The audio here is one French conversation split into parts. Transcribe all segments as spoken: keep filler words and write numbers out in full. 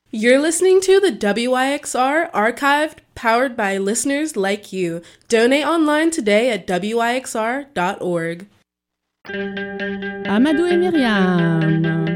You're listening to the W I X R Archived, powered by listeners like you. Donate online today at W I X R dot org. Amadou et Myriam.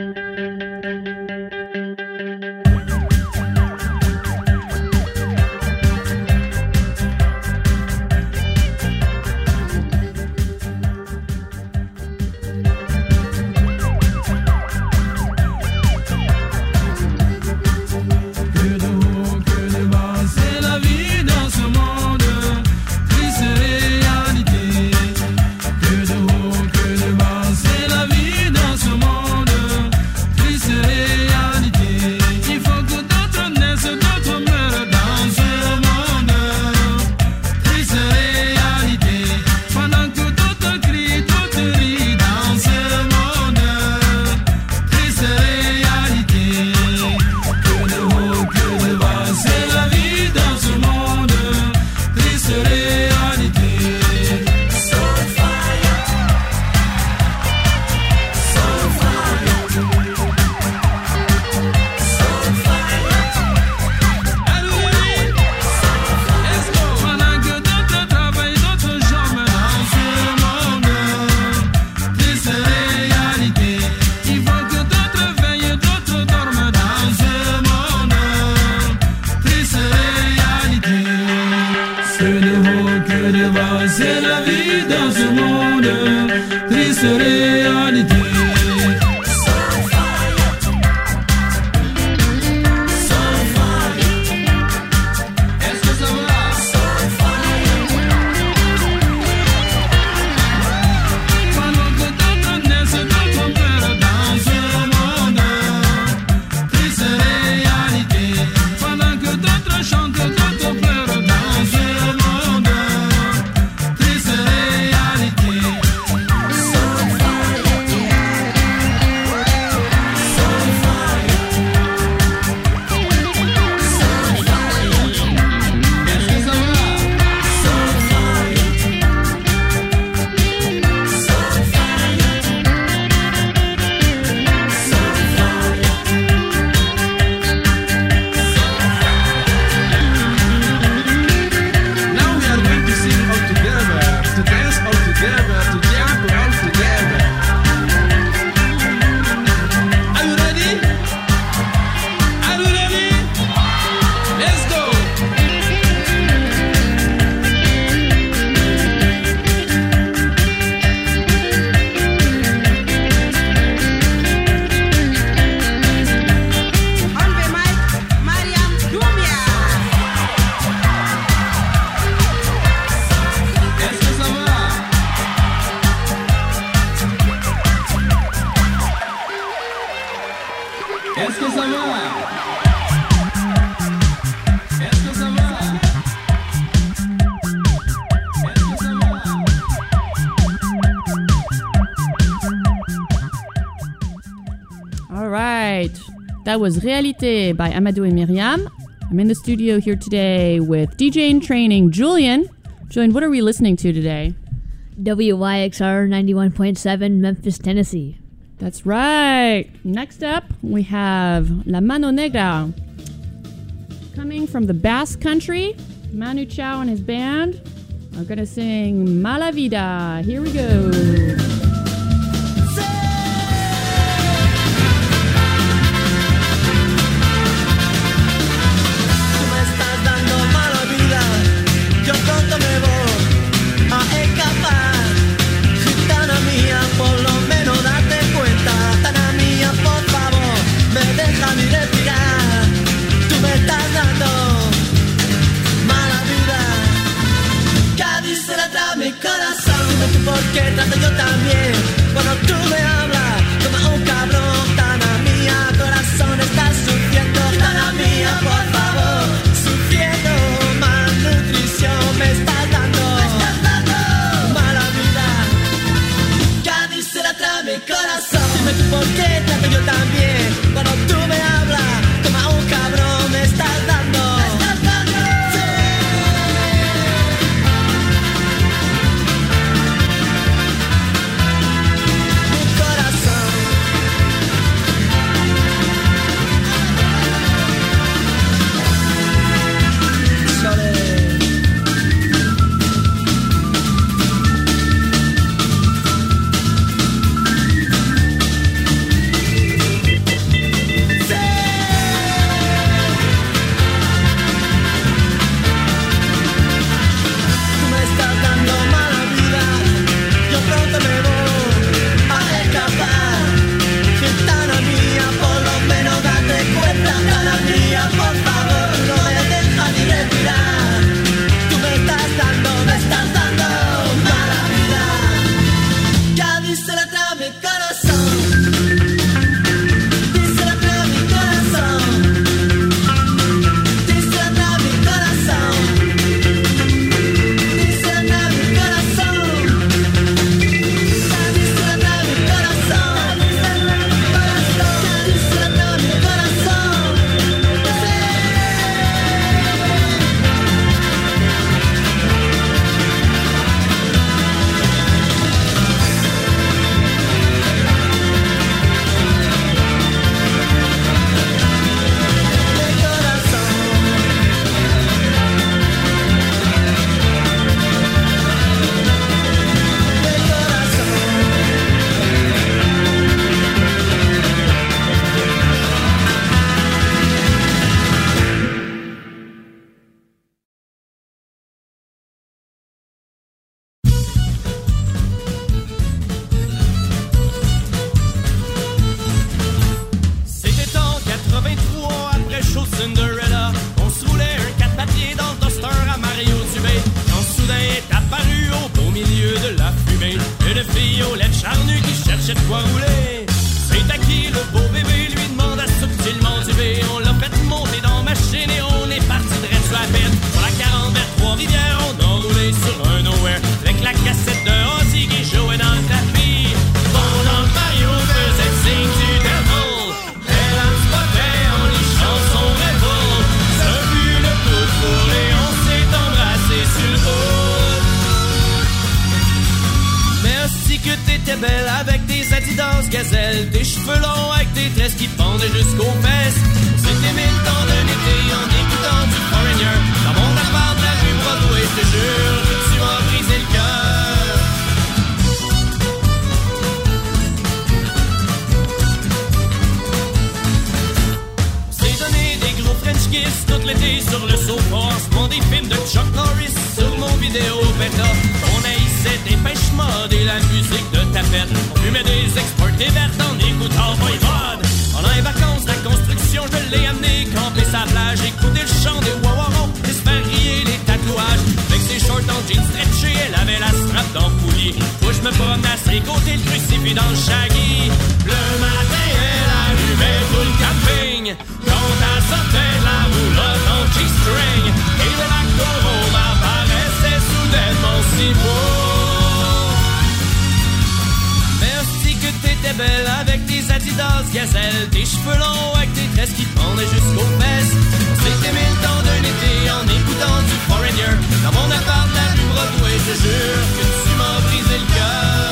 That was Réalité by Amadou et Myriam. I'm in the studio here today with D J in training, Julian. Julian, what are we listening to today? W I X R ninety-one point seven, Memphis, Tennessee. That's right. Next up, we have La Mano Negra. Coming from the Basque Country, Manu Chao and his band are going to sing Mala Vida. Here we go. Porque trato yo también cuando tú me hablas como un cabrón. Tana mía, corazón está sufriendo. Tana mía, por favor, sufriendo. Malnutrición me estás dando, me estás dando mala vida. Cádiz se la trae mi corazón. Dime tú por qué trato yo también cuando tú me hablas como un cabrón. Me estás dando, me estás dando. Sí. gazelle, tes cheveux longs avec tes tresses qui pendaient jusqu'aux fesses. C'était mille temps d'un été en écoutant du Foreigner. Dans mon appart de la rue Broadway, je te jure que tu m'as brisé le cœur. On s'est donné des gros French kiss tout l'été sur le sofa. En ce moment des films de Chuck Norris sur mon vidéo bêta. On haïssait des pêches modes et la musique de tapette. On fumait des exportés vertes en écoutant Voivode. Pendant les vacances, la construction, je l'ai amené camper sa plage, écouter le chant des wawarons, et se faire griller les tatouages. Avec ses shorts en jeans stretchés, elle avait la strap dans le poulier. Moi je me promenais à ses côtés, le crucifix dans le shaggy. Le matin, elle allumait tout le camping. Quand elle sortait de la roulotte en G-string, et le lac d'Oro m'apparaissait soudainement si beau. Merci que t'étais belle avec tes Adidas Gazelle, tes cheveux longs avec tes tresses qui pendaient jusqu'aux fesses. On s'était mis le temps d'un été en écoutant du Foreigner. Dans mon appart de la rue Broadway, je te jure que tu m'as brisé le cœur.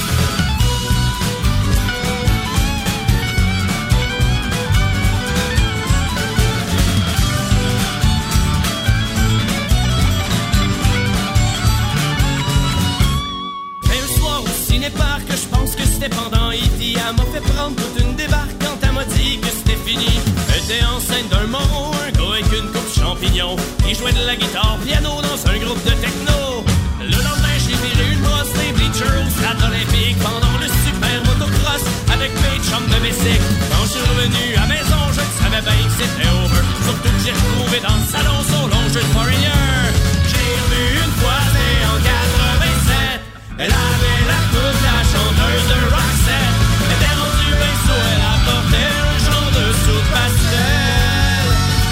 Cinépark, que je pense que c'était pendant E T. Elle m'a fait prendre toute une débarque quand elle m'a dit que c'était fini. Elle était enceinte d'un moron, un gars avec une coupe champignon. Il jouait de la guitare piano dans un groupe de techno. Le lendemain, j'ai viré une brosse des bleachers au stade olympique pendant le super motocross avec mes chums de bicycle. Quand je suis revenu à maison, je savais bien que c'était over. Surtout que j'ai retrouvé dans le salon son long jeu de Foreigner. J'ai revu une fois en quatre-vingt-sept. Elle avait la coupe, la chanteuse de Roxette. Elle était rendue bien sous, elle apportait un genre de soupe pastel.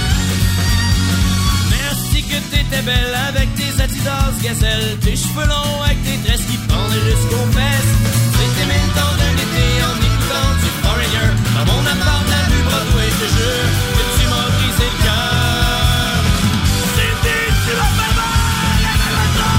Merci que t'étais belle avec tes Adidas Gazelle, tes cheveux longs avec tes tresses qui pendaient jusqu'aux fesses. C'était mille temps d'un été en écoutant du Foreigner. Dans mon appart de la rue Broadway, je te jure que tu m'as brisé le cœur. C'était tu vas faire mal à ma maison.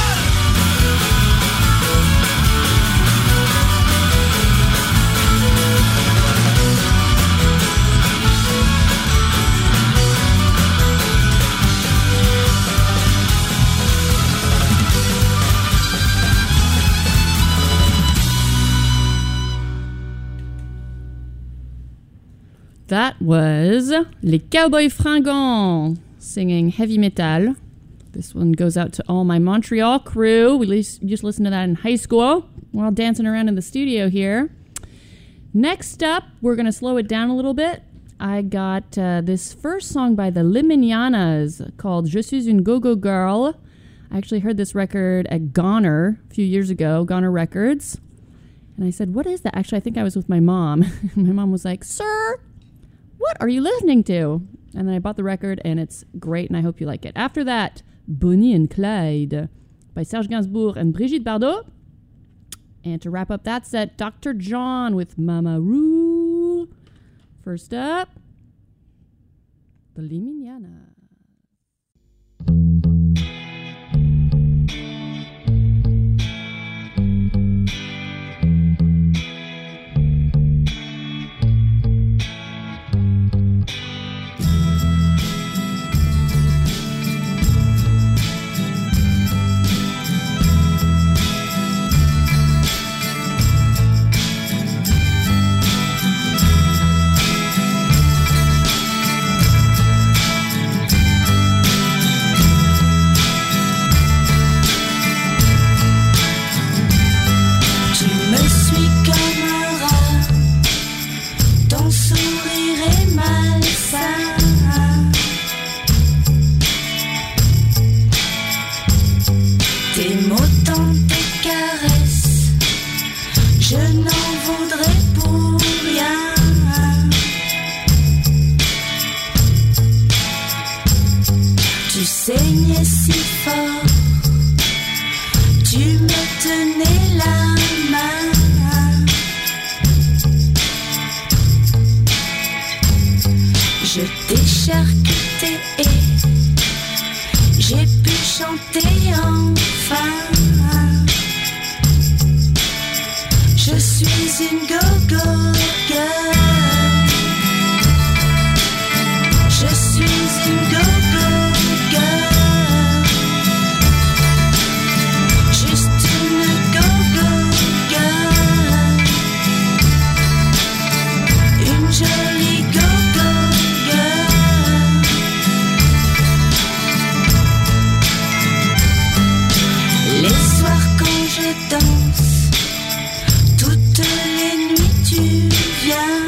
That was Les Cowboys Fringants singing heavy metal. This one goes out to all my Montreal crew. We used to listen to that in high school while dancing around in the studio here. Next up, we're going to slow it down a little bit. I got uh, this first song by the Liminianas called Je suis une go-go girl. I actually heard this record at Goner a few years ago, Goner Records. And I said, what is that? Actually, I think I was with my mom. My mom was like, sir, what are you listening to? And then I bought the record, and it's great, and I hope you like it. After that, Bonnie and Clyde by Serge Gainsbourg and Brigitte Bardot. And to wrap up that set, Doctor John with Mama Roo. First up, the Liminiana. Chanter enfin, je suis suis une go-go girl. Je suis une go-go girl. Juste une go-go girl. Une jolie go-go girl. Les soirs quand je danse, toutes les nuits tu viens.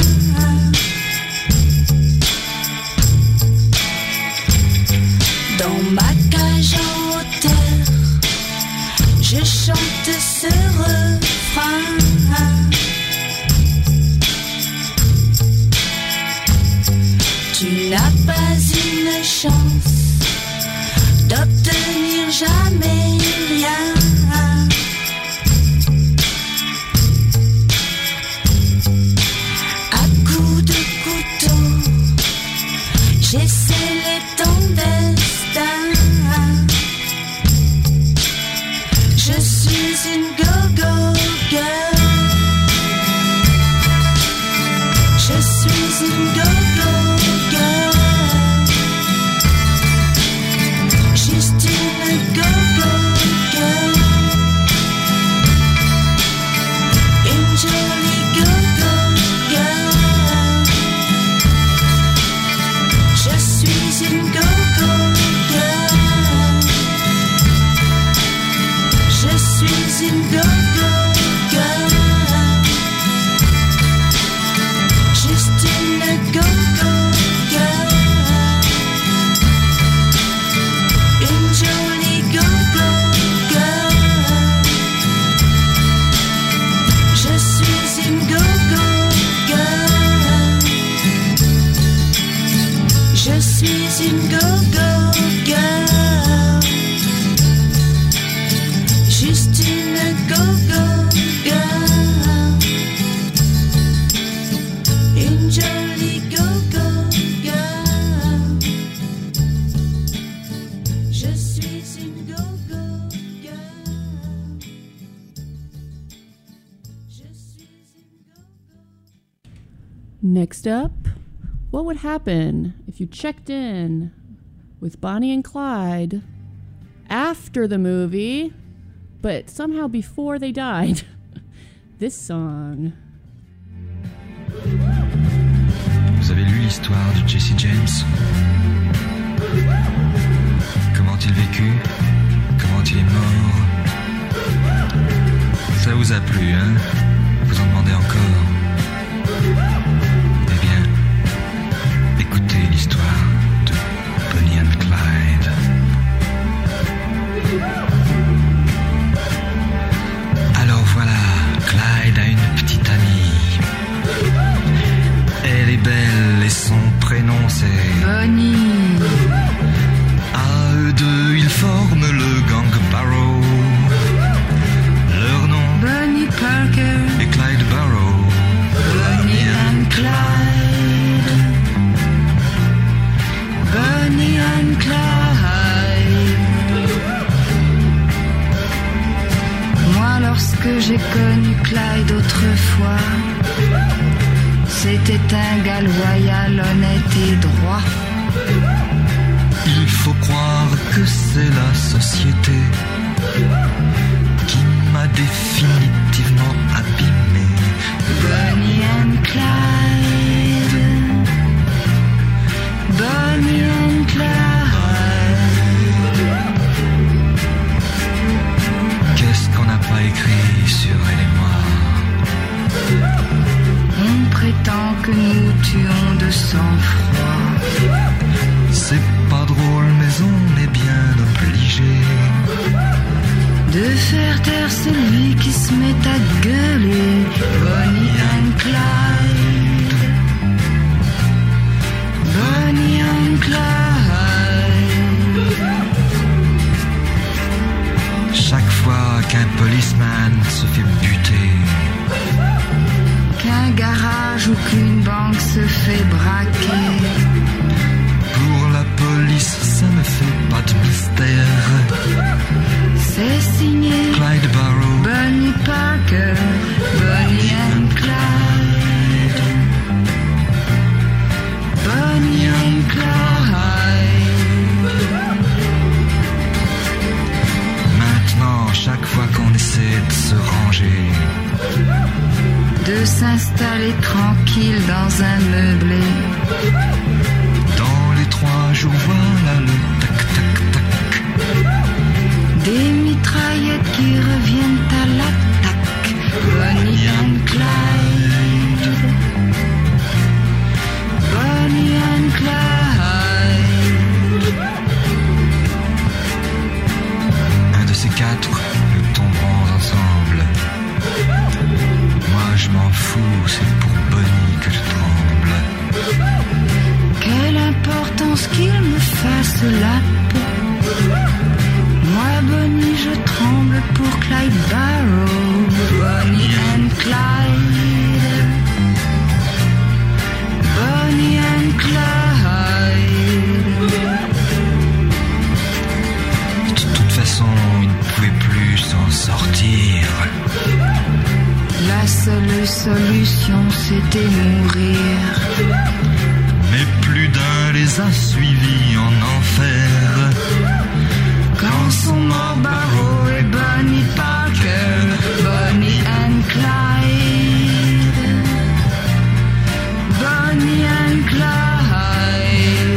Dans ma cage en hauteur, je chante ce refrain. Tu n'as pas une chance d'obtenir jamais rien. À coups de couteau, j'ai scellé ton destin. Je suis une go-go girl. Je suis une go-go girl. Juste une go-go girl. Une jolie go-go girl. Je suis une go-go girl. Je suis une go-go girl. Juste une go-go girl. Une jolie go-go girl. Je suis une go-go girl. Je suis une go-go girl. Juste une go-go girl. Une jolie go-go girl. Je suis une go-go girl. Je suis une go-go. Next up, what would happen if you checked in with Bonnie and Clyde after the movie, but somehow before they died? This song. Vous avez lu l'histoire de Jesse James? Comment il vécut? Comment il est mort? Ça vous a plu, hein? Vous en demandez encore? Eh bien, écoutez l'histoire de Bonnie and Clyde. Alors voilà, Clyde a une petite amie. Elle est belle et son prénom c'est Bonnie. À eux deux, ils forment le gang Barrow. Leur nom Bonnie Parker. est Clyde Barrow. Bonnie and Clyde. Bonnie and Clyde. Moi, lorsque j'ai connu Clyde autrefois, c'était un gars loyal, honnête et droit. Il faut croire que c'est la société qui m'a définitivement abîmé. Bonnie and Clyde. Bonnie and Clyde. Qu'est-ce qu'on n'a pas écrit sur elle et moi? On prétend que nous tuons de sang-froid. C'est pas drôle mais on est bien obligé De faire taire celui qui se met à gueuler. Bonnie and Clyde. Bonnie and Clyde. chaque fois qu'un policeman se fait buter. Qu'un garage ou qu'une banque se fait braquer. Pour la police, ça ne fait pas de mystère. C'est signé Clyde Barrow, Bonnie Parker, Bonnie and Maintenant, chaque fois qu'on essaie de se ranger, de s'installer tranquille dans un meublé, dans les trois jours, voilà le tac-tac-tac. des mitraillettes qui reviennent à l'attaque. Bonnie and Clyde, Bonnie and Clyde. Un de ces quatre, nous tomberons ensemble. Moi je m'en fous, c'est pour Bonnie que je tremble. Quelle importance qu'il me fasse la peau. Moi, Bonnie, je tremble pour Clyde Barrow. Bonnie and Clyde, Bonnie and Clyde. De toute façon, il ne pouvait plus s'en sortir. La seule solution, c'était mourir. Mais plus d'un les a suivis en enfer. Quand sont morts Barrow et Bonnie Parker, Bonnie and Clyde, Bonnie and Clyde.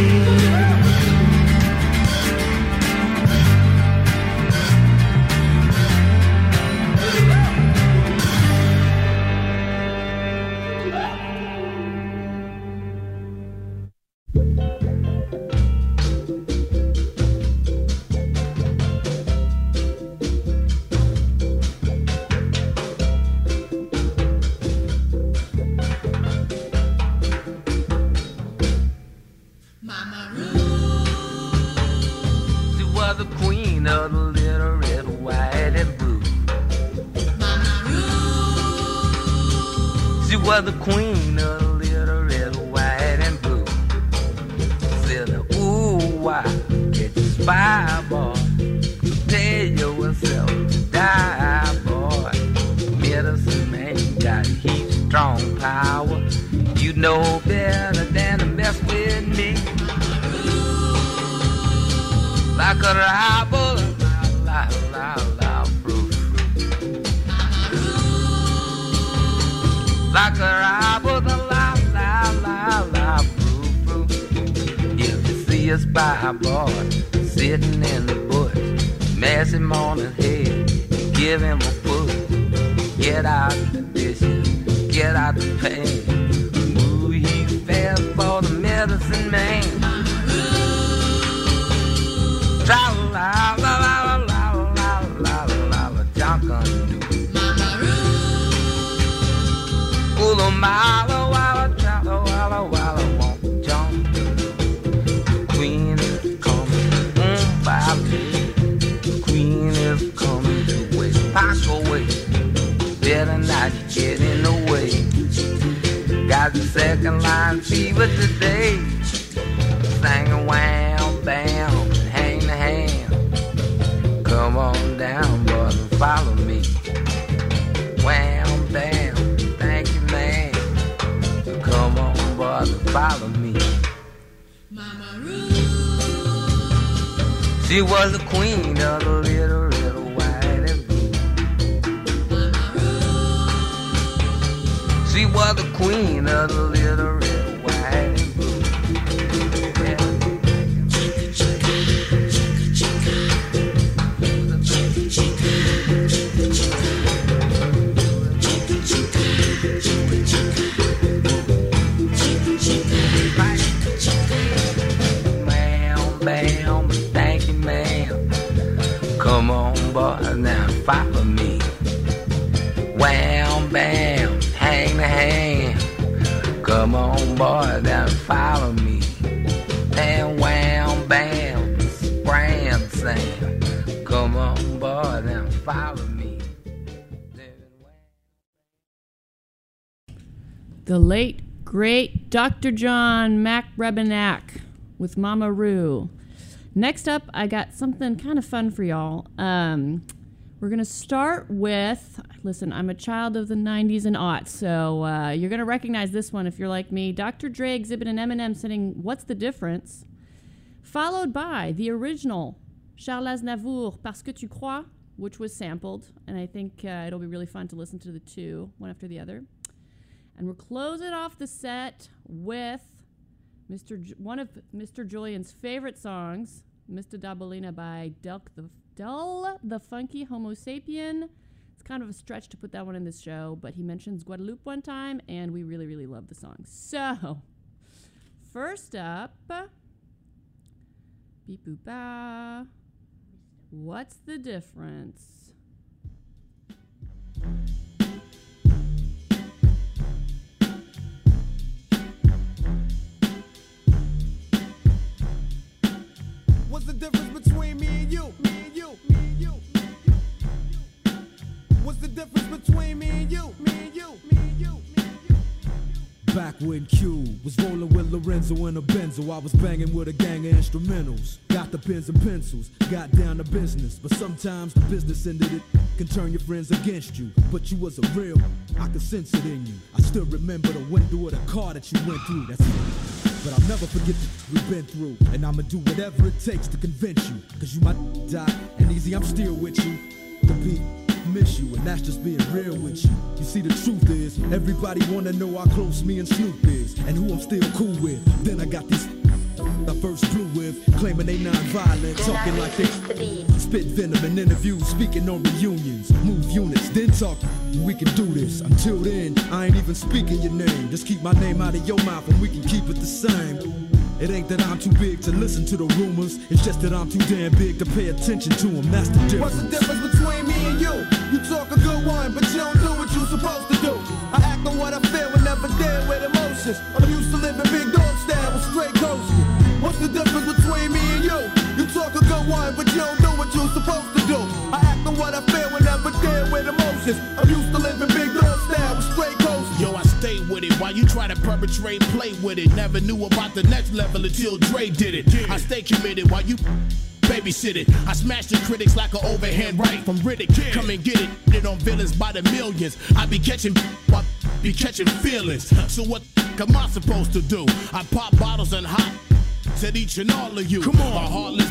Was the queen of the little red, white, and blue. Said, ooh, why get you spy, boy? Prepare yourself to die, boy. Medicine man got heat, strong power. You know better than to mess with me. Like a rival, la la la fruit. Like a rival, la la la la fruit, fruit. If you see a spy boy sitting in the bush, mash him on his head, give him a push. Get out the dishes, get out the pain. Ooh, he's fast for the medicine man. Tra la la la la la la la la, John gun do. Ooh, a mile, walla, walla, walla, walla, won't jump. Queen is coming, mm, by me. Queen is coming to wait, pack away. Better not get in the way. Got the second line fever today. Singing wham, bam, hang the hand. Come on down, boys, and follow me. Wham, bam, thank you, man. Come on, boys, and follow me. Mama Ruth. She was the queen of the little red, white, and blue. Mama Ruth. She was the queen of the little red, white, and blue. Yeah. Bam, thank you, ma'am. Come on, boy, now follow me. Wham, bam, hang the hand. Come on, boy, now follow me. And wham, bam, spram, Sam. Come on, boy, now follow me. The late, great Doctor John McRebenack with Mama Roo. Next up, I got something kind of fun for y'all. Um, We're going to start with, listen, I'm a child of the nineties and aughts, so uh, you're going to recognize this one if you're like me. Doctor Dre, Exhibit, and Eminem singing What's the Difference? Followed by the original Charles Aznavour, Parce que tu crois, which was sampled, and I think uh, it'll be really fun to listen to the two, one after the other. And we'll close it off the set with Mister J- one of Mister Julian's favorite songs, Mister Dabalina by Delk the Del the Funky Homo Sapien. It's kind of a stretch to put that one in this show, but he mentions Guadeloupe one time, and we really, really love the song. So, first up, beep boop ba. What's the difference? What's the difference between me and you? Me and you, me and you, me and you, me and you. What's the difference between me and you? Me and you, me and you, me and you. Back when Q was rolling with Lorenzo in a Benzo, I was banging with a gang of instrumentals. Got the pens and pencils, got down to business. But sometimes the business end of it can turn your friends against you. But you was a real, I could sense it in you. I still remember the window of the car that you went through. That's it. But I'll never forget what we've been through. And I'ma do whatever it takes to convince you. Cause you might die, and easy, I'm still with you. The beat, miss you, and that's just being real with you. You see, the truth is, everybody wanna know how close me and Snoop is, and who I'm still cool with. Then I got these I first flew with, claiming they non-violent, talking like they spit venom in interviews, speaking on reunions, move units, then talk, we can do this. Until then, I ain't even speaking your name. Just keep my name out of your mouth and we can keep it the same. It ain't that I'm too big to listen to the rumors, it's just that I'm too damn big to pay attention to them, that's the difference. What's the difference between me and you? You talk a good one, but you don't do what you're supposed to do. I act on what I feel and never deal with emotions. I'm used to living big dog style with straight coasting. What's the difference between me and you? You talk a good one, but you don't do what you're supposed to do. I act on what I feel and never deal with emotions. I'm used to living big dog style with straight coasting. Yo, I stay with it while you try to perpetrate, play with it. Never knew about the next level until Dre did it. Yeah. I stay committed while you babysit it. I smash the critics like an overhand right from Riddick. Yeah. Come and get it, it on villains by the millions. I be catching, I be catching feelings. So what am I supposed to do? I pop bottles and hot said each and all of you. Come on, my heartless.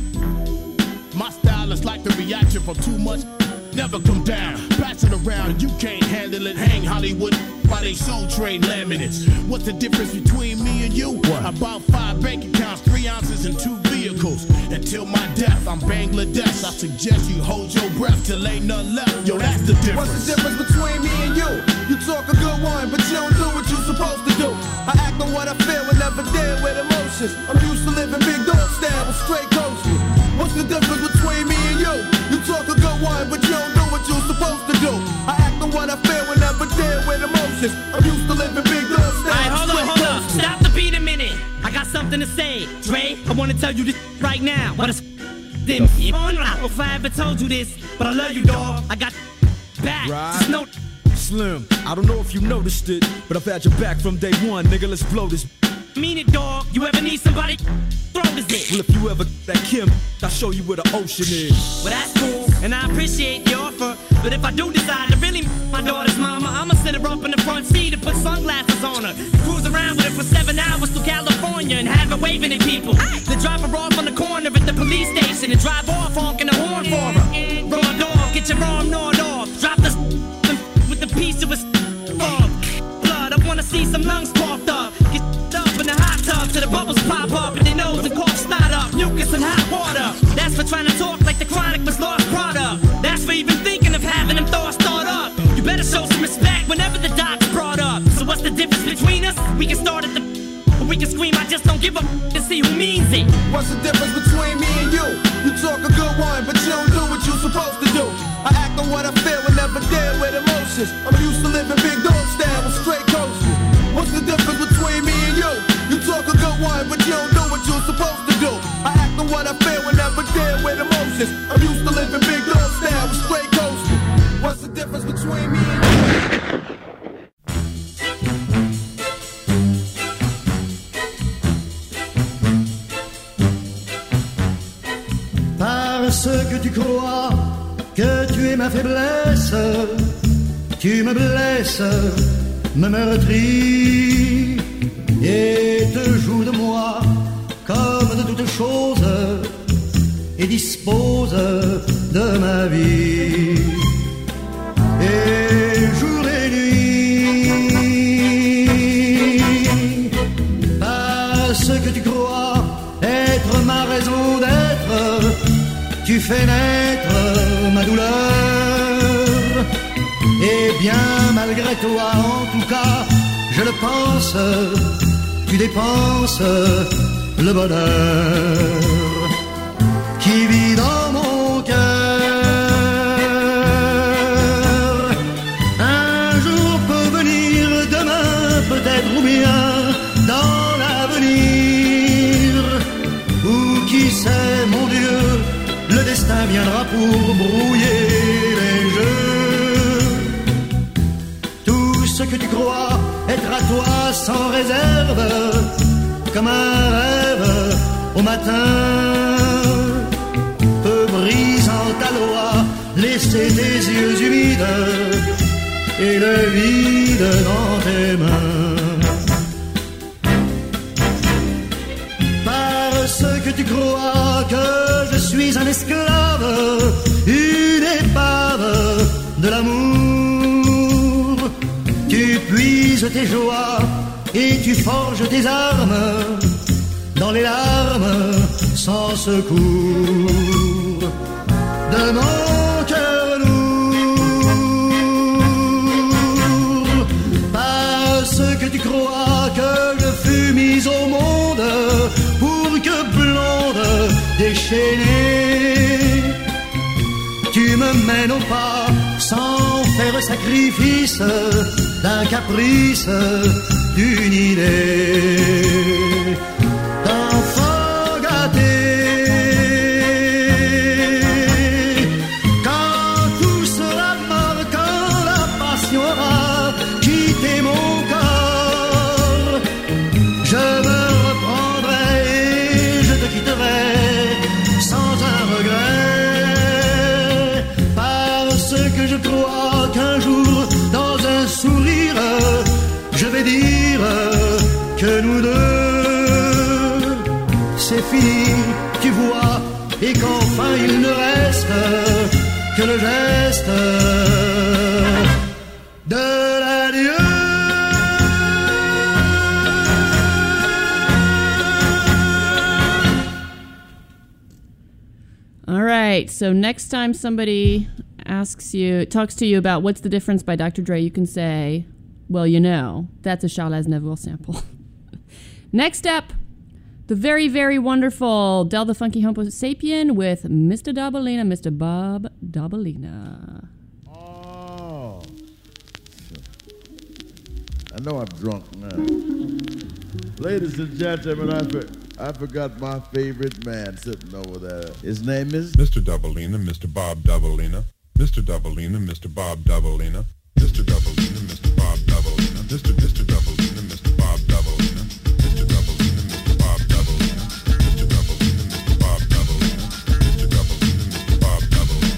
My style is like the reaction from too much. Never come down, pass it around, you can't handle it. Hang Hollywood by they soul train laminates. What's the difference between me and you? What? About five bank accounts, three ounces, and two vehicles. Until my death, I'm Bangladesh. I suggest you hold your breath till ain't none left. Yo, that's the difference. What's the difference between me and you? You talk a good one, but you don't do what you're supposed to do. I act on what I feel and never deal with emotions. I'm used to living big dog style with straight coasting. What's the difference between me and you? You talk a good one, but you don't do what you're supposed to do. I act on what I feel and never deal with emotions. I'm used to living big dog style. Alright, hold up, hold up. Stop the beat a minute. I got something to say. Dre, I wanna tell you this right now. What is them? I don't know if I ever told you this, but I love you, dog. I got back. Right. Just know Slim, I don't know if you noticed it, but I've had your back from day one, nigga, let's blow this. Mean it, dog. You ever need somebody? Throat is it? Well, if you ever that Kim, I'll show you where the ocean is. Well, that's cool, and I appreciate the offer. But if I do decide to really my daughter's mama, I'ma sit her up in the front seat and put sunglasses on her. Cruise around with her for seven hours to California and have her waving at people. Then drop her off on the corner at the police station and drive off honking the horn for her. Raw dog, get your arm gnawed off. Drop the with the piece of a uh, blood. I wanna see some lungs coughed up. Get up in the hot tub till the bubbles pop up and their nose and cough snot up. Mucus and hot water. That's for trying to talk like the chronic was lost product. That's for even thinking of having them thoughts thought up. You better show some respect whenever the doc's brought up. So what's the difference between us? We can start at the or we can scream, I just don't give a and see who means it. What's the difference between me and you? You talk a good one, but you don't do what you're supposed to do. I act on what I feel and never deal with emotions. I'm used to living big dog style with straight coasting. What's the difference between me and you? You talk a good one, but you don't do what you're supposed to do. I act on what I feel and never deal with emotions. I'm used to living big dog style with straight coasting. What's the difference between me and you? Parce que tu crois que tu es ma faiblesse, tu me blesses, me meurtris et te joues de moi comme de toutes choses et dispose de ma vie. Et jour et nuit, parce que tu crois être ma raison d'être, tu fais naître ma douleur. Et bien malgré toi, en tout cas, je le pense, tu dépenses le bonheur qui vit dans mon cœur. Un jour peut venir, demain peut-être ou bien dans l'avenir, ou qui sait, mon Dieu, le destin viendra pour brouiller les jeux. Tout ce que tu crois être à toi sans réserve, comme un rêve au matin, peut brisant ta loi laisser tes yeux humides et le vide dans tes mains. Parce que tu crois que je suis un esclave, une épave de l'amour, tu puises tes joies et tu forges tes armes dans les larmes sans secours de mon cœur lourd. Parce que tu crois que je fus mise au monde pour que blonde déchaînée, tu me mènes au pas sans faire sacrifice d'un caprice, d'une idée d'enfant gâté. Quand tout sera mort, quand la passion aura quitté mon corps, je me reprendrai et je te quitterai sans un regret. Parce que je crois qu'un jour, dans un sourire, je vais dire que nous deux, c'est fini, tu vois, et qu'enfin il ne reste que le geste de l'adieu. All right, so next time somebody asks you, talks to you about what's the difference by Doctor Dre, you can say, well, you know, that's a Charles Aznavour sample. Next up, the very, very wonderful Del the Funky Homo Sapien with Mister Dabalina, Mister Bob Dabalina. Oh. I know I'm drunk now. Ladies and gentlemen, I, for, I forgot my favorite man sitting over there. His name is Mister Dabalina, Mister Bob Dabalina. Mister Dabalina, Mister Bob Dabalina. Mister Dabalina, Mister Bob Dabalina. Mister Mister Dabalina, Mister Bob Dabalina. Mister Dabalina, Mister Bob Dabalina. Mister Dabalina, Mister Bob Dabalina. Mister Dabalina, Mister Bob Dabalina.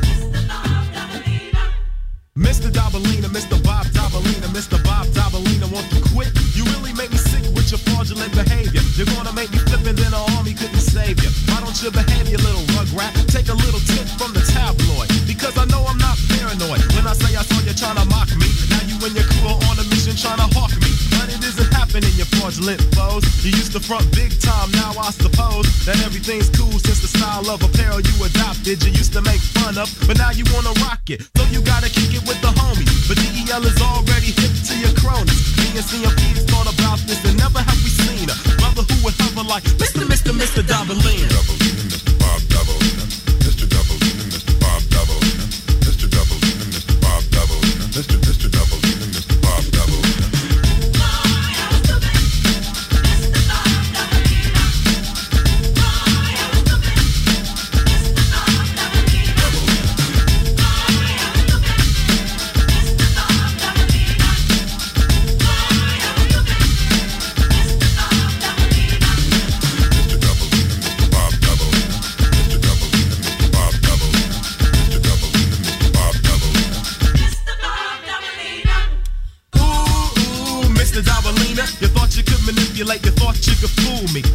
Mister Dabalina, Mister Bob Dabalina, Mister Bob Dabalina, won't you quit? You really make me sick with your fraudulent behavior. You're gonna make me flip and then an army couldn't save you. Why don't you behave, you little rugrat? Take a little tip from the tabloid, because I know I'm not paranoid. When I say I saw you trying to mock me, now you and your crew are on a mission trying to hawk me. But it isn't happening, you fraudulent foes. You used to front big time, now I suppose that everything's cool since the style of apparel you adopted. You used to make fun of, but now you wanna rock it. So you gotta kick it with the homies. But D E L is already hip to your cronies. Me and C M P's thought about this and never have we seen a brother who would hover like Mister Mister Mister Dabalina. Dabalina, Mister Bob Dabalina. Mister Dabalina, Mister Bob Dabalina. Mister Dabalina, Mister Bob Dabalina. Mister Mister Dabalina, Mister Bob Dabalina.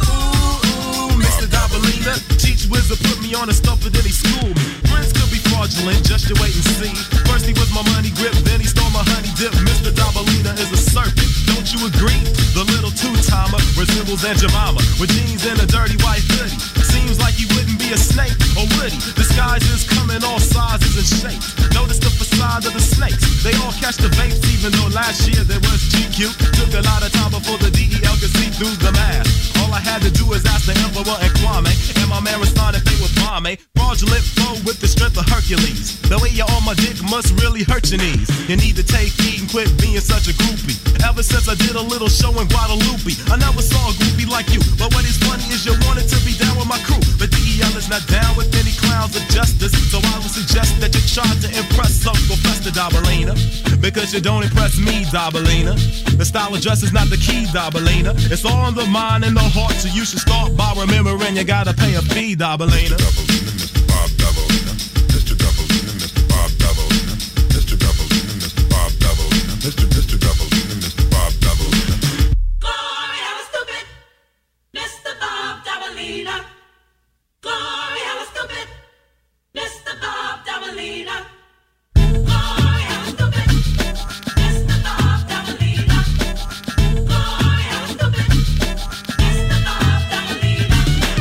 Ooh, Mister Dabalina. Cheech Wizard put me on a stuffer, then he schooled me. Friends could be fraudulent, just you wait and see. First he was my money grip, then he stole my honey dip. Mister Dabalina is a serpent, don't you agree? The little two-timer resembles Aunt Jemima with jeans and a dirty white hoodie. Seems like he wouldn't be a snake, or would he? Disguises come in all sizes and shapes. Notice the facade of the snakes. They all catch the vapes, even though last year there was G Q. Took a lot of time before the D E L could see through the mask. All I had to do is ask the Emperor and Kwame, and my man responded they would bomb me. Fraudulent flow with the strength of Hercules. The way you're on my dick must really hurt your knees. You need to take heed and quit being such a groupie. Ever since I did a little show in Guadalupe, I never saw a groupie like you. But what is funny is you wanted to be down with my crew. But D E L is not down with any clowns of justice. So I would suggest that you try to impress Uncle Fester Dabalina. Because you don't impress me, Dabalina. The style of dress is not the key, Dabalina. It's all in the mind and the heart, so you should start by remembering you gotta pay a fee, Dabalina. Mister Bob Dabalina, Mister Dabalina, Mister Bob Dabalina, Mister Dabalina, Mister Bob Dabalina, Mister Mister Dabalina, Mister Bob Dabalina. Glory, hella stupid, Mister Bob Dabalina. Glory, hella stupid, Mister Bob Dabalina. Glory, hella stupid, Mister Bob Dabalina. Glory, hella stupid, Mister Bob Dabalina.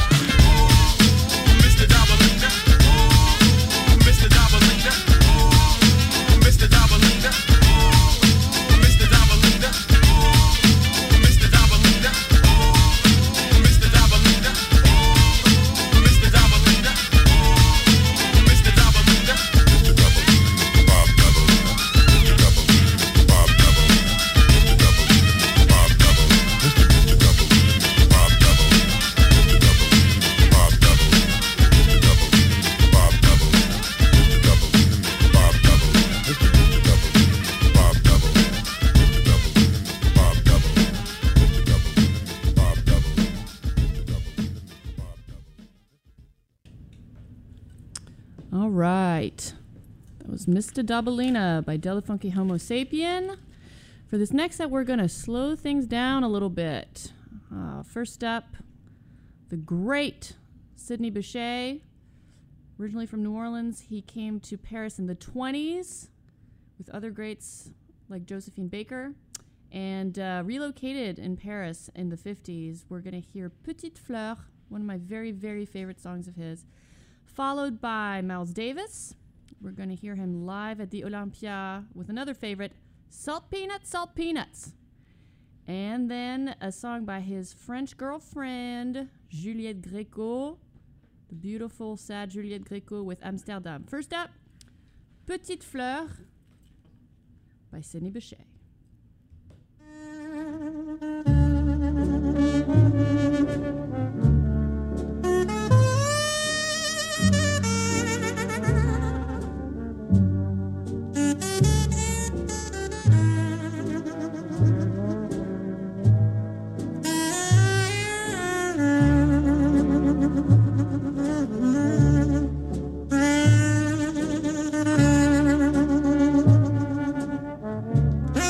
Mister Dabalina, ooh, Mister Dabalina, ooh, Mister Dabalina, ooh, Mister Dabalina, ooh, Mister Dabalina, ooh, Mister Dabalina, ooh, Mister Dabalina, ooh, Mister Dabalina, Mister Dabalina, Mister Bob Dabalina, Mister Dabalina, Mister Bob Dabalina, Mister Dabalina, Mister Bob Dabalina, Mister Mister Dabalina, Mister Bob Dabalina, Mister Dabalina, Mister Bob Dabalina, Mister Dabalina, Mister Bob Dabalina, Mister Dabalina, Mister Bob Dabalina, Mister Mister Dabalina, Mister Bob Dabalina, Mister Dabalina, Mister Bob Dabalina, Mister Dabalina, Mister Bob Dabalina, Mister Dabalina, Mister Bob Dabalina. All right. That was Mister Dabalina by Delafunky Homo Sapien. For this next set, we're going to slow things down a little bit. Uh, first up, the great Sidney Bechet. Originally from New Orleans, he came to Paris in the twenties with other greats like Josephine Baker and uh, relocated in Paris in the fifties. We're going to hear Petite Fleur, one of my very, very favorite songs of his, followed by Miles Davis. We're going to hear him live at the Olympia with another favorite, Salt Peanuts, Salt Peanuts. And then a song by his French girlfriend, Juliette Gréco, the beautiful, sad Juliette Gréco with Amsterdam. First up, Petite Fleur by Sidney Bechet. Thank you.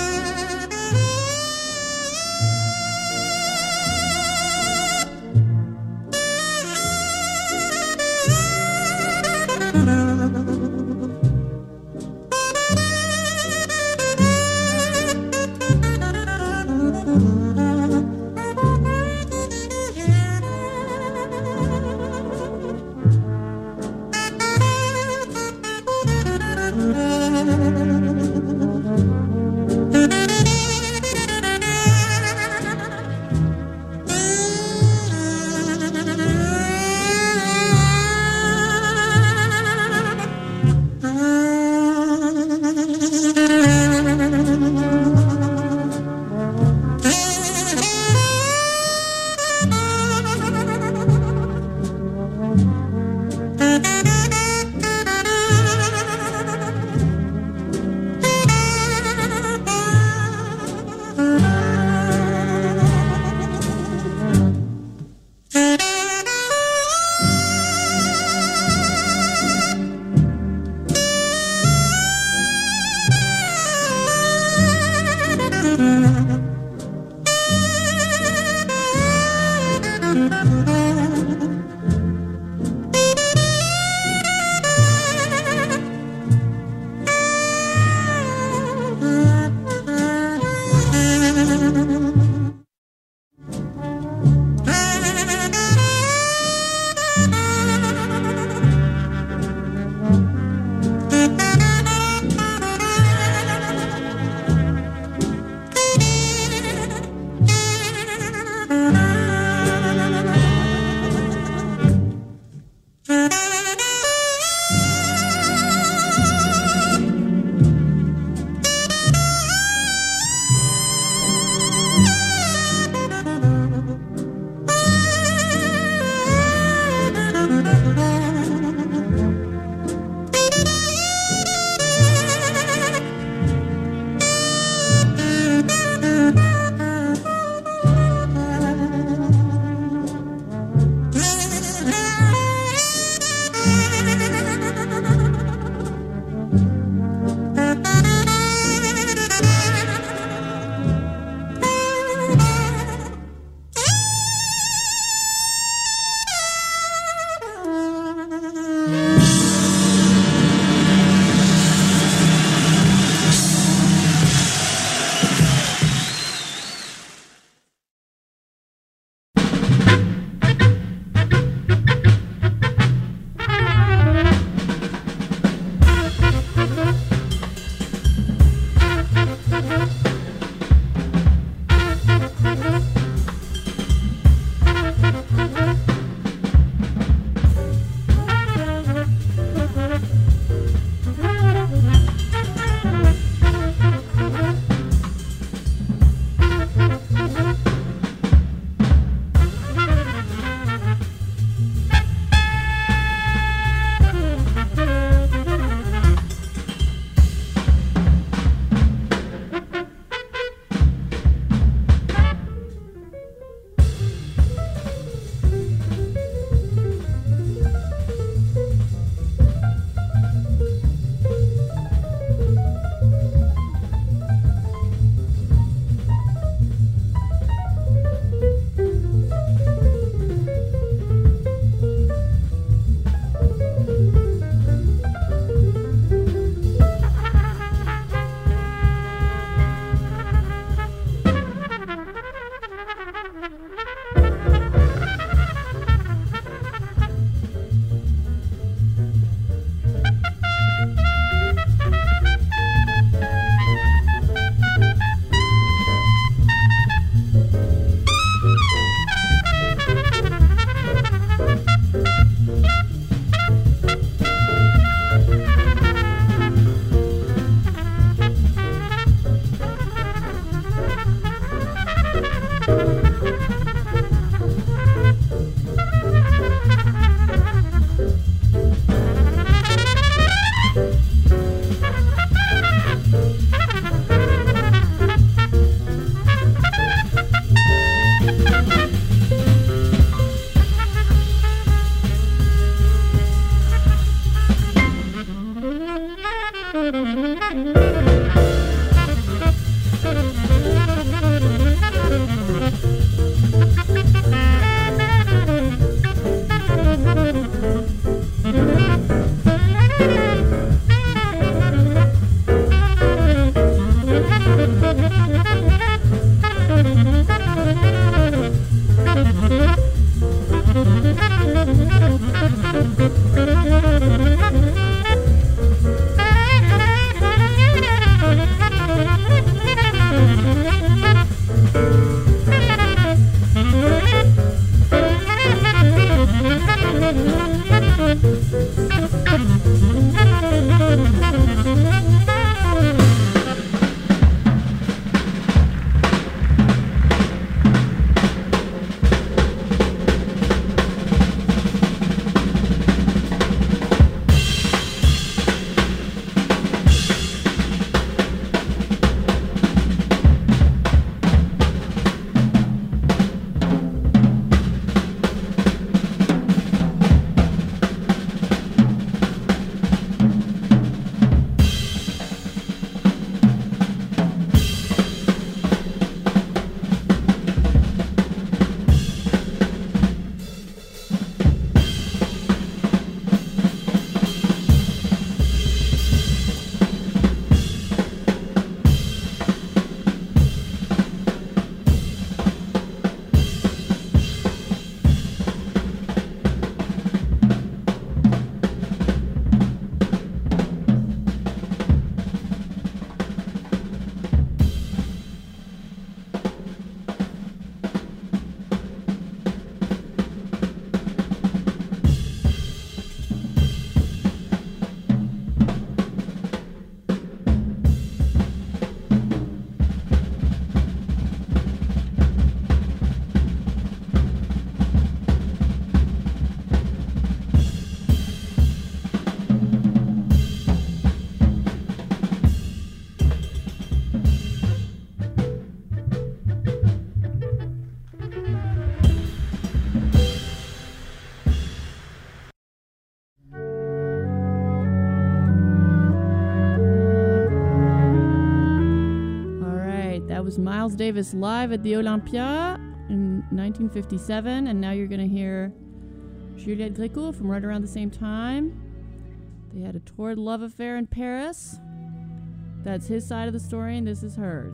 Miles Davis live at the Olympia in nineteen fifty-seven, and now you're going to hear Juliette Gréco from right around the same time. They had a torrid love affair in Paris. That's his side of the story, and this is hers.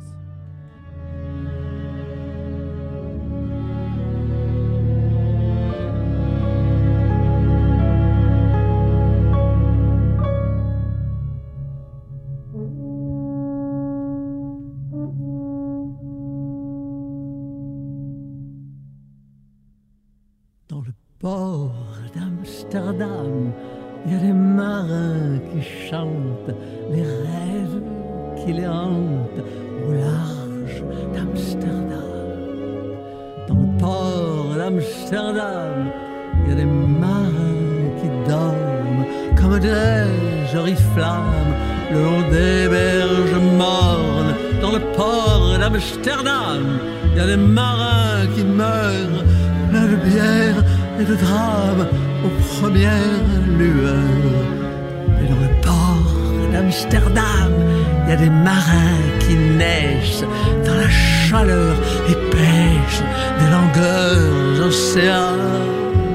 Dans le port d'Amsterdam, il y a des marins qui chantent les rêves qui les hantent au large d'Amsterdam. Dans le port d'Amsterdam, il y a des marins qui dorment comme des oriflammes le long des berges mornes. Dans le port d'Amsterdam, il y a des marins qui meurent plein de bière et de drames aux premières lueurs. Et dans le port d'Amsterdam, il y a des marins qui naissent dans la chaleur épaisse des longueurs océans.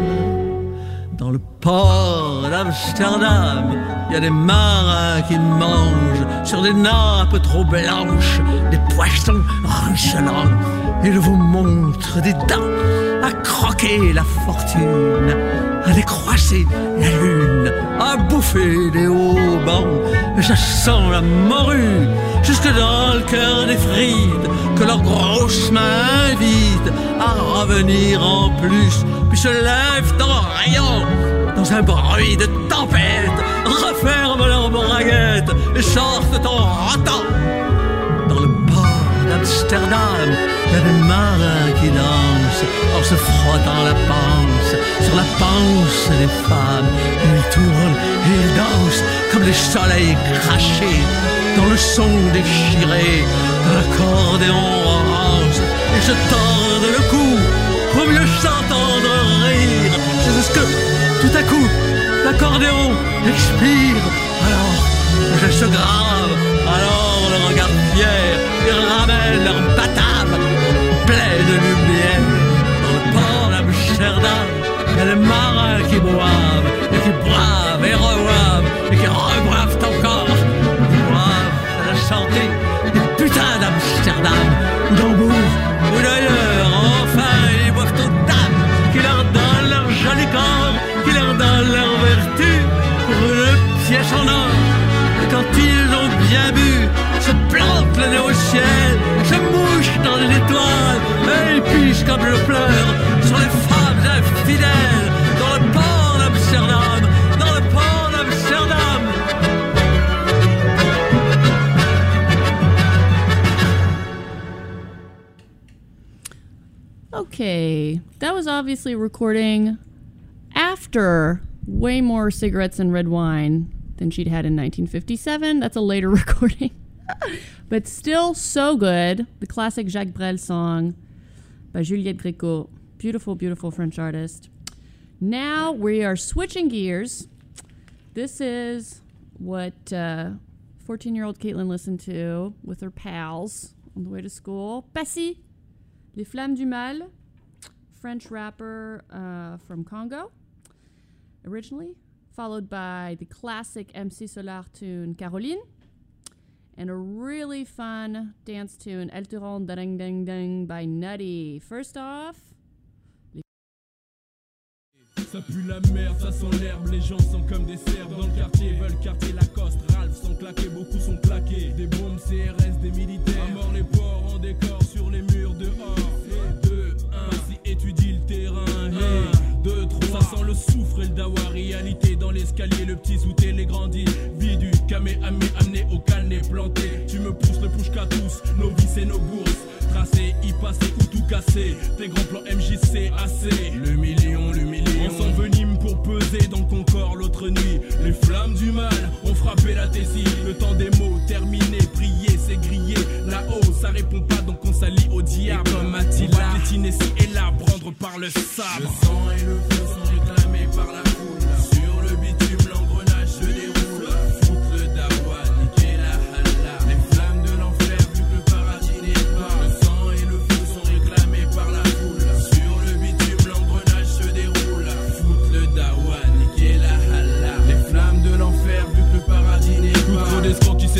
Dans le port d'Amsterdam, il y a des marins qui mangent sur des nappes trop blanches des poissons ruisselants. Ils vous montrent des dents à croquer la fortune, à décroisser la lune, à bouffer des haubans. Et ça sent la morue jusque dans le cœur des frites que leurs grosses mains invitent à revenir en plus. Puis se lèvent en rayon dans un bruit de tempête, referment leurs braguettes et sortent en rotant. Dans le port d'Amsterdam, il y a des marins qui dansent en se frottant la panse sur la panse des femmes. Ils tournent et ils dansent comme des soleils crachés dans le son déchiré de l'accordéon orange. Ils se tordent le cou pour mieux s'entendre rire. C'est ce que, tout à coup, l'accordéon expire. Alors, le geste grave, alors le regard fier, ils ramènent leur batave plein de lumière. Dans le port d'Amsterdam, il y a des marins qui boivent, et qui boivent et reboivent, et qui reboivent encore. Ils boivent à la santé des putains d'Amsterdam, ou d'Hambourg, ou d'ailleurs. Enfin, ils boivent aux dames qui leur donnent leur joli corps, qui leur donnent leur vertu pour une pièce en or. Et quand ils ont bien bu, se plantent le nez au ciel, se mouchent dans les étoiles, et ils pissent comme je pleure sur les femmes infidèles. Dans le port d'Amsterdam, dans le port d'Amsterdam. Okay, that was obviously a recording after way more cigarettes and red wine than she'd had in nineteen fifty-seven. That's a later recording. But still so good. The classic Jacques Brel song by Juliette Gréco. Beautiful, beautiful French artist. Now we are switching gears. This is what uh, fourteen-year-old Caitlin listened to with her pals on the way to school. Passy, Les Flammes du Mal, French rapper uh, from Congo, originally, followed by the classic M C Solar tune Caroline, and a really fun dance tune Elle te rend ding ding ding by Nutty. First off, ça pue la merde, ça sent l'herbe, les gens sont comme des cerfs dans le quartier, veulent quartier Lacoste, Ralph sont claqués, beaucoup sont plaqués, des bombes C R S, des militaires, à mort les porcs en décor sur les murs dehors, deux, un, si étudie le terrain, un, deux, trois, ça sent le soufre et le dawa, réalité dans l'escalier, le petit zouté, les grandis, vie du camé, amé, amené au calné, planté, tu me pousses le push qu'à tous, nos vies et nos bourses, tracé, y passer ou tout casser, tes grands plans M J C, A C, le million, le million, on s'envenime pour peser dans ton corps l'autre nuit, les flammes du mal ont frappé la tessie, le temps des mots terminé, prier c'est grillé, là-haut ça répond pas donc on s'allie au diable, et comme Attila, on va tétiner ci et là, prendre par le sabre, le sang et le feu sont réclamés par la foule, sur le bitume l'engrenage se déroule, foutre le dawa, niquer la halla, les flammes de l'enfer vu que le paradis n'est pas, le sang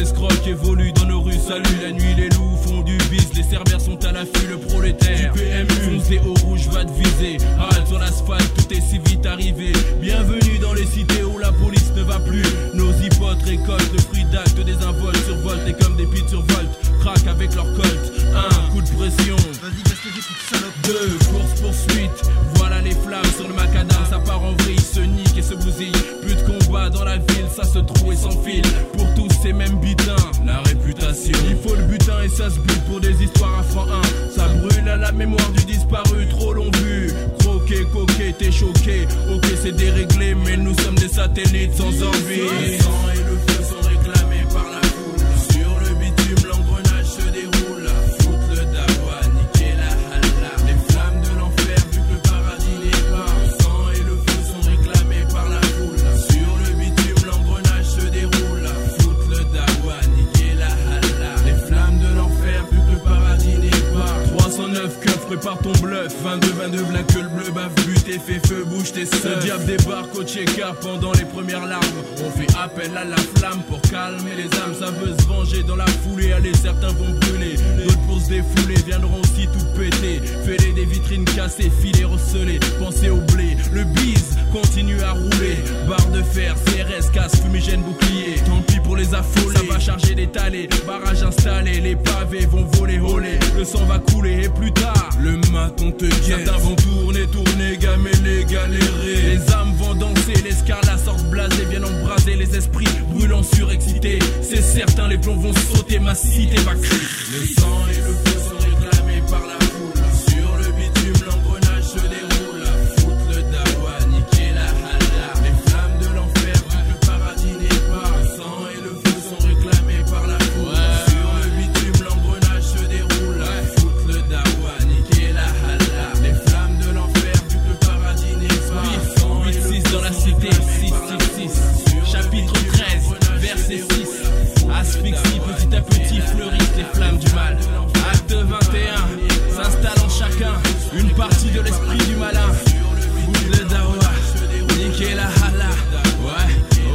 escrocs évoluent dans nos rues. Salut la nuit, les loups font du bis. Les cerbères sont à l'affût, le prolétaire du P M U foncé au rouge va te viser. Halte sur l'asphalte, tout est si vite arrivé. Bienvenue dans les cités où la police ne va plus. Nos hypotes récoltent le fruit d'actes des involtes. Survoltent et comme des pites survoltent, craquent avec leur colt. Un coup de pression, vas-y casse les petites salopes. Deux, course poursuite, voilà les flammes sur le macadam. Ça part en vrille, se nique et se bousille. Plus de combat dans la ville, ça se trouve et s'enfile. Pour tous ces mêmes butins, la réputation. Il faut le butin et ça se bute pour des histoires à franc un. Ça brûle à la mémoire du disparu, trop long vu. Croqué, coqué, t'es choqué. Ok c'est déréglé, mais nous sommes des satellites sans envie. Le sang et le feu sont réclamés par la foule. Sur le bitume, l'engrenage se déroule. Foutre le dawa, niquer la halla. Les flammes de l'enfer, vu que le paradis n'est pas. Le sang et le feu sont réclamés par la foule. Sur le bitume, l'engrenage se déroule. Foutre le dawa, niquer la halla. Les flammes de l'enfer, vu que le paradis n'est pas. trois cent neuf keufs, prépare ton bluff. vingt-deux vingt-deux, black que le bleu bave, but et fait feu, bouge tes seufs. Le diable débarque au Tchéka pendant les premières larmes. On fait appel à la flamme pour calmer les âmes. Ça veut se venger dans la foulée. Allez, certains vont brûler, d'autres pour se défouler viendront aussi tout péter. Fêler des vitrines cassées, filets recelés. Pensez au blé, le bise continue à rouler. Barre de fer, C R S, casque, fumigène, bouclier. Tant pis pour les affolés, ça va charger des talés. Barrage installé, les pavés vont voler, voler. Le sang va couler et plus tard, le maton te guette. Certains vont tourner, tourner, gameler, galérer. Les âmes vont danser, les scarlats sortent blasés, viennent embraser les esprits brûlants surexcités. C'est certain, les plombs vont sauter, ma cité va crier. Le sang et le feu sont réclamés par la foule. Sur le bitume, l'engrenage se déroule. Foutre le dawa, niquer la halla. Les flammes de l'enfer, vu que le paradis n'est pas. Le sang et le feu sont réclamés par la foule. Sur le bitume, l'engrenage se déroule. Foutre le dawa, niquer la halla. Les flammes de l'enfer, vu que le paradis n'est pas. huit six dans la cité, six six six. Chapitre treize, verset six. Asphyxie, petit à petit fleurissent les flammes du mal. Acte vingt et un, s'installe en chacun une partie de l'esprit du malin. Foutre le dawa, niquer la hala. Ouais,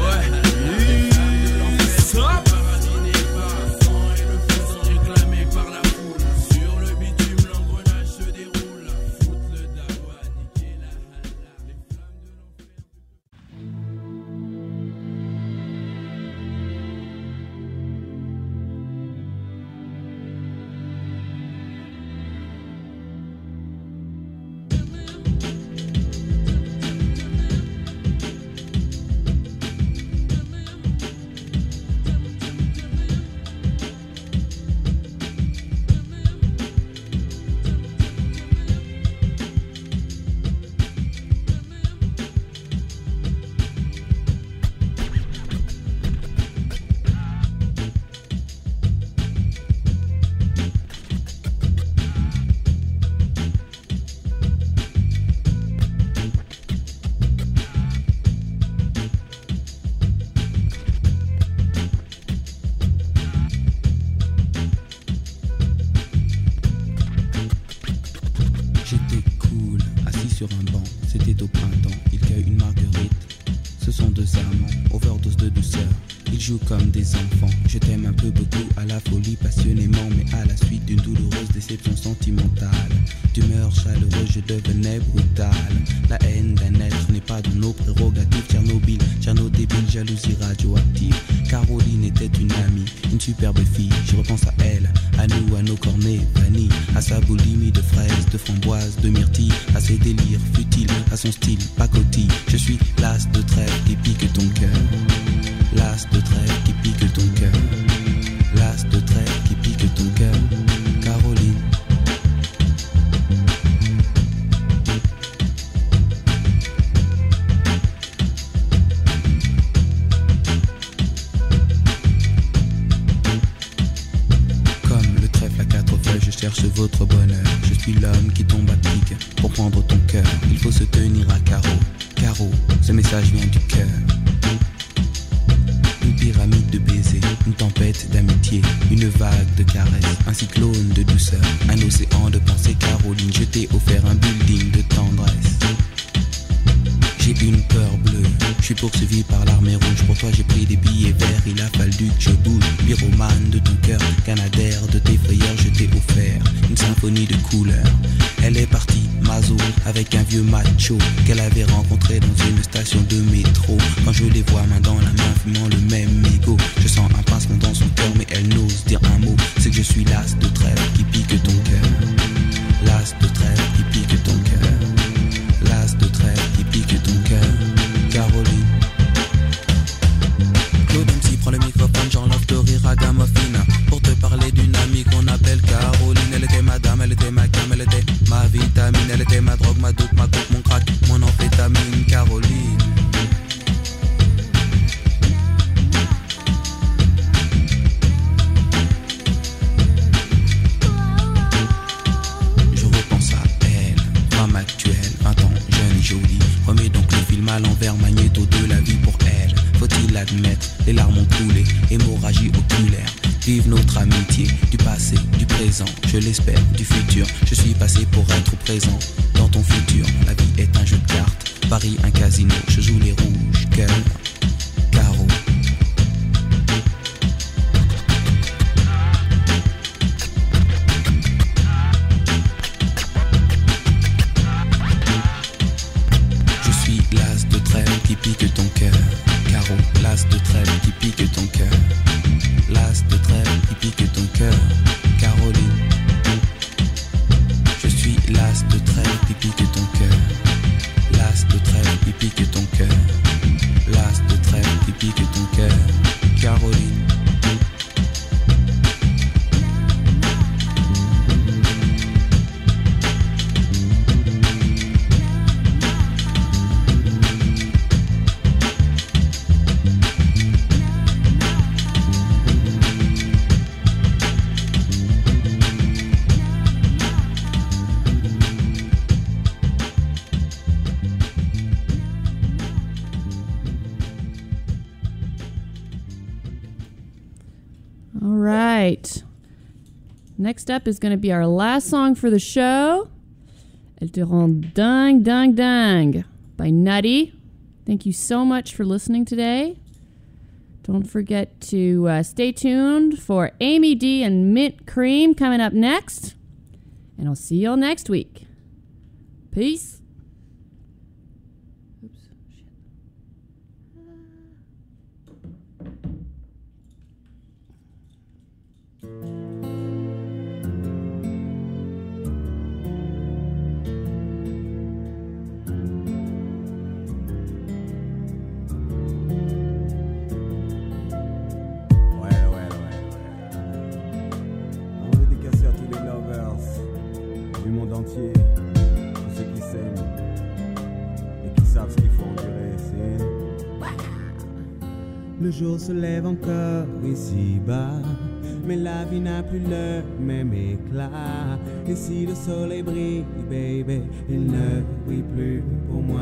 ouais. Stop. sur un banc, c'était au printemps, il cueille une marguerite. Ce sont deux amants, overdose de douceur, ils jouent comme des enfants. Je t'aime un peu beaucoup, à la folie passionnément, mais à la suite d'une douloureuse déception sentimentale. D'humeur chaleureuse, je devenais brutal. La haine d'un être n'est pas dans nos prérogatives. Tchernobyl, Tcherno débile, jalousie radioactive. Caroline était une amie, une superbe fille. Je repense à elle, à nous, à nos cornets vanille, à sa boulimie de fraises, de framboises, de myrtilles, à ses délires futiles, à son style pacotille. Je suis l'as de trêve qui pique ton cœur. L'as de trêve qui pique ton cœur. L'as de trêve qui pique ton cœur. Caroline. Je cherche votre bonheur, je suis l'homme qui tombe à pic. Pour prendre ton cœur, il faut se tenir à carreau. Carreau, ce message vient du cœur. Une pyramide de baisers, une tempête d'amitié, une vague de caresses, un cyclone de douceur, un océan de pensée. Caroline, je t'ai offert un building de tendresse. J'ai une peur bleue, Je suis poursuivi par l'armée rouge. Pour toi j'ai pris des billets verts. Il a fallu que je bouge. Pyromane de ton cœur, canadair de tes frayeurs. Je t'ai offert une symphonie de couleurs. Elle est partie, Mazo, avec un vieux macho qu'elle avait rencontré dans une station de métro. Quand je les vois main dans la main fumant le même mégot, je sens un pincement dans son cœur mais elle n'ose dire un mot. C'est que je suis l'as de trêve qui pique ton cœur. L'as de trêve qui pique ton cœur. L'as de trêve qui pique ton cœur. Caroline. Claude M C prend le microphone, j'enlève de rire à Gamofina pour te parler d'une amie qu'on appelle Caroline. Elle était ma dame, elle était ma cam, elle était ma vitamine. Elle était ma drogue, ma dope, ma coupe, mon crack, mon amphétamine. Caroline. Je repense à elle, femme actuelle, vingt ans, jeune et jolie. Remets donc le film à l'envers, magnéto de la vie pour elle. Faut-il l'admettre, les larmes ont coulé, hémorragie oculaire. Vive notre amitié, du passé, du présent, je l'espère, du futur. Je suis passé pour être présent dans ton futur. La vie est un jeu de cartes, Paris un casino. Je joue les rouges, cœur, carreau. Je suis l'as de trêve qui pique ton cœur. Carreau, l'as de trêve qui pique ton cœur. L'as de trêve qui pique ton cœur. Caroline. Je suis l'as de trêve qui pique ton cœur. L'as de trêve qui pique ton cœur. L'as de trêve qui pique ton cœur. Caroline. All right. Next up is going to be our last song for the show. Elle te rend dingue, dingue, dingue by Nutty. Thank you so much for listening today. Don't forget to uh, stay tuned for Amy D and Mint Cream coming up next. And I'll see y'all next week. Peace. Entier, tous ceux qui s'aiment et qui savent ce qu'il faut endurer, c'est le jour se lève encore ici-bas, mais la vie n'a plus le même éclat. Et si le soleil brille, baby, il ne brille plus pour moi.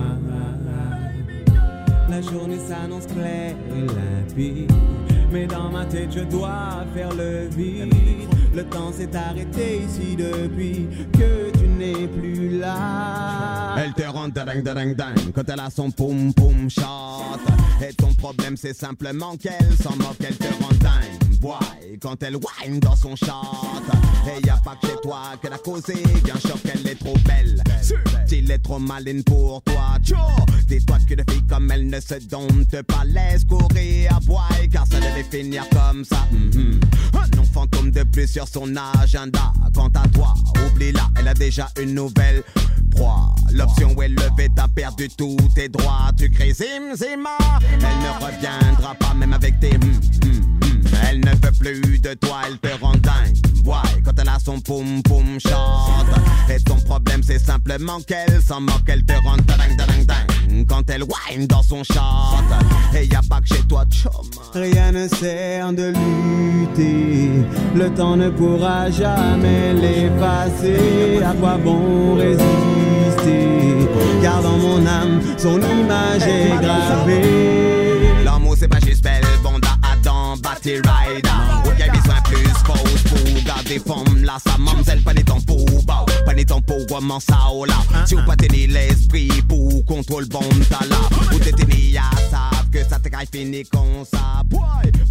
La journée s'annonce claire et limpide, mais dans ma tête je dois faire le vide. Le temps s'est arrêté ici depuis que tu n'es plus là. Elle te rend dingue dingue dingue quand elle a son poum poum shot. Et ton problème c'est simplement qu'elle s'en moque, elle te rend dingue. Boy, quand elle whine dans son shot. Et y a pas que chez toi qu'elle a causé bien choc, elle est trop belle. S'il est trop maline pour toi, tcho. Dis-toi que de filles comme elle ne se domptent pas, laisse courir à boy, car ça devait finir comme ça. Mm-hmm. Un nom fantôme de plus sur son agenda. Quant à toi, oublie-la, elle a déjà une nouvelle proie. L'option où elle levait, t'as perdu tous tes droits. Tu cries zim zima, elle ne reviendra pas même avec tes hum hum hum. Elle ne veut plus de toi, elle te rend dingue. Ouais, quand elle a son poum poum chante. Et ton problème c'est simplement qu'elle s'en moque, elle te rend dingue dingue dingue. Quand elle whine dans son chante. Et y a pas que chez toi, chum. Rien ne sert de lutter, le temps ne pourra jamais l'effacer. À quoi bon résister? Car dans mon âme, son image est gravée. L'amour c'est pas juste belle, bonda, Adam, Batty Rider. Où y'a besoin plus fausse pour garder forme. Là sa mamzelle, pas les temps pour bas. Pas prenez ton pot, comment ça, oh là. Si vous pas tenez l'esprit pour contrôle bon talent. Ou t'es tenu à savent que ça te caille fini comme ça, boy.